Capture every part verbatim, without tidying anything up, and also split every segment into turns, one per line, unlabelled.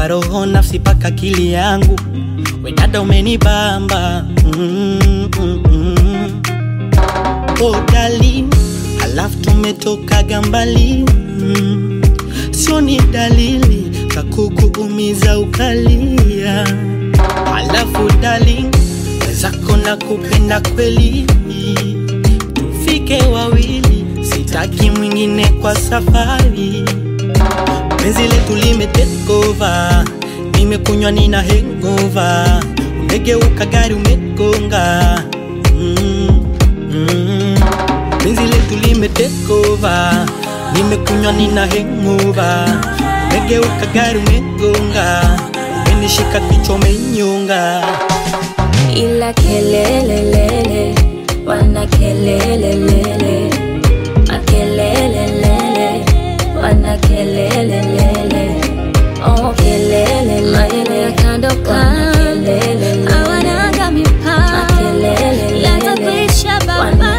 kwa roho nafsi paka akili yangu, we dada umenibamba. mm, mm, mm. Oh darling, halafu tumetoka gambali. mm. Sio ni dalili za kukuumiza ukalia. Halafu darling, wezako na kupenda kweli, tufike wawili, sitaki mwingine kwa safari. Penzi letu lime take over, nimekunywa nina hangover, umegeuka gari umegonga. mm, mm. Penzi letu lime take over, nimekunywa nina hangover, umegeuka gari umegonga, umenishika kichwa umenyonga.
Ila kelele lele, wana kelele lele, makelele lele, wana kelele lele, oh kelele lele, kando kando, hawana kamipa, makelele yatapisha baba.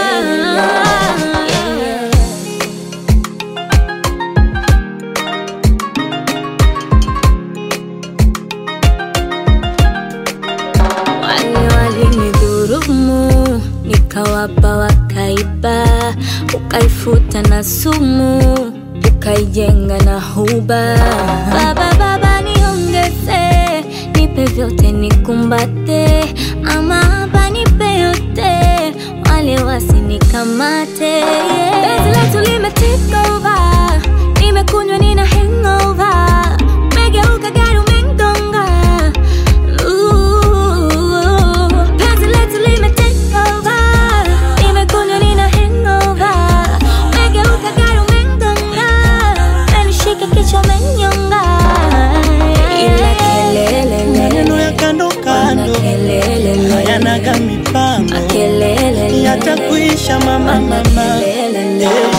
Wale walinidhurumu, nikawapa wakaiba, ukaifuta na sumu, ukaijenga na huba. Baba baba niongeze, nipe vyote nikumbate, ama hapa nipe yote, wale wasinikamate. Penzi letu lime take over, nimekunywa nina hangover, umegeuka gari umegonga.
Hayana mipango, yatakuisha mama mama.